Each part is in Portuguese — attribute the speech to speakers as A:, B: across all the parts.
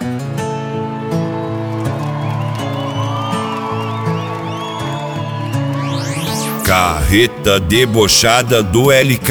A: Carreta debochada do LK.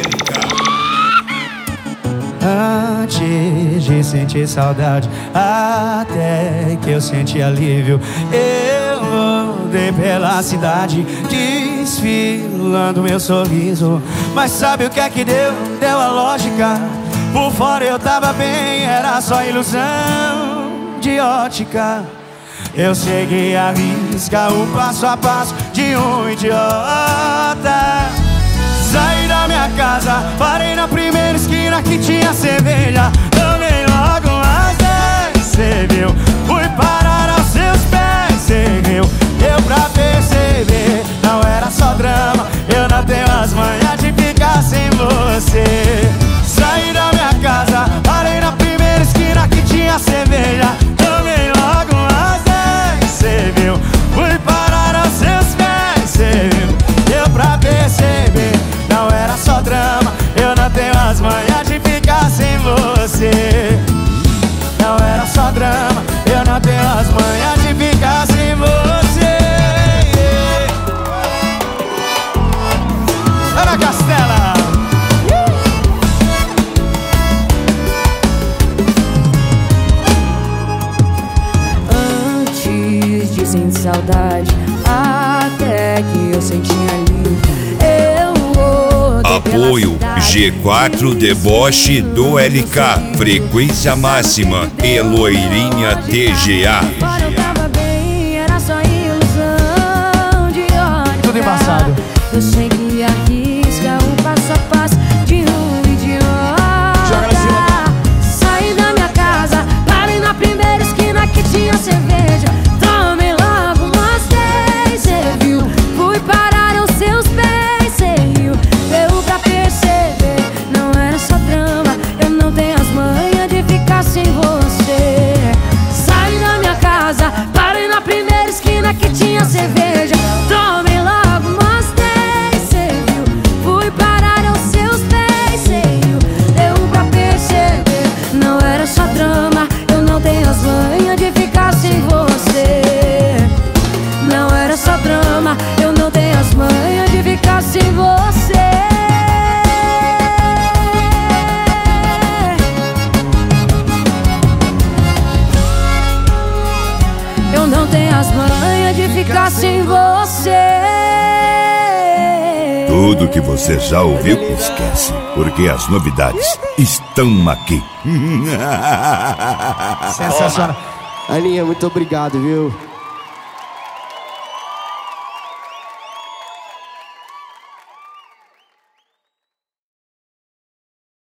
B: Antes de sentir saudade, até que eu senti alívio, eu rodei pela cidade, desfilando meu sorriso. Mas sabe o que é que deu? Deu a lógica. Por fora eu tava bem, era só ilusão de ótica. Eu segui a risca, o passo a passo de um idiota. Saí da minha casa, parei na primeira esquina que tinha cerveja. Tomei logo umas 10, cê viu? Fui parar aos seus pés, cê viu? Deu pra perceber, não era só drama. Eu não tenho as manhas de ficar sem você. Saí da minha casa, parei na primeira esquina que tinha cerveja. Tomei logo umas 10, cê viu? Fui parar aos seus pés, cê viu? Deu pra perceber, não era só drama. Eu não tenho as manhas de ficar sem você. Não era só drama, eu não tenho as manhas de ficar sem você. Ana Castela.
C: Antes de sentir saudade, até que eu senti alívio,
A: Apoio G4 Deboche do LK. Frequência máxima e Loirinha TGA.
C: Fora eu tava bem, era só ilusão de ótica.
B: Tudo embaçado.
C: Eu sei que arrisca o passo a passo de um idiota. Saí da minha casa, parei na primeira esquina que tinha cerveja. Tomei logo umas 10, cê viu? Fui parar aos seus pés, cê riu? Deu pra perceber, não era só drama. Eu não tenho as manhas de ficar sem você. Saí da minha casa, parei na primeira esquina que tinha cerveja. Tomei logo umas 10, cê viu? Fui parar aos seus pés, cê riu? Deu pra perceber, não era só drama. Eu não tenho as manhas de ficar sem você. Não era só drama, eu não tenho as manhas de ficar sem você. Eu não tenho as manhas de ficar sem você.
A: Tudo que você já ouviu, esquece, porque as novidades estão aqui.
B: Sensacional.
D: Aninha, muito obrigado, viu?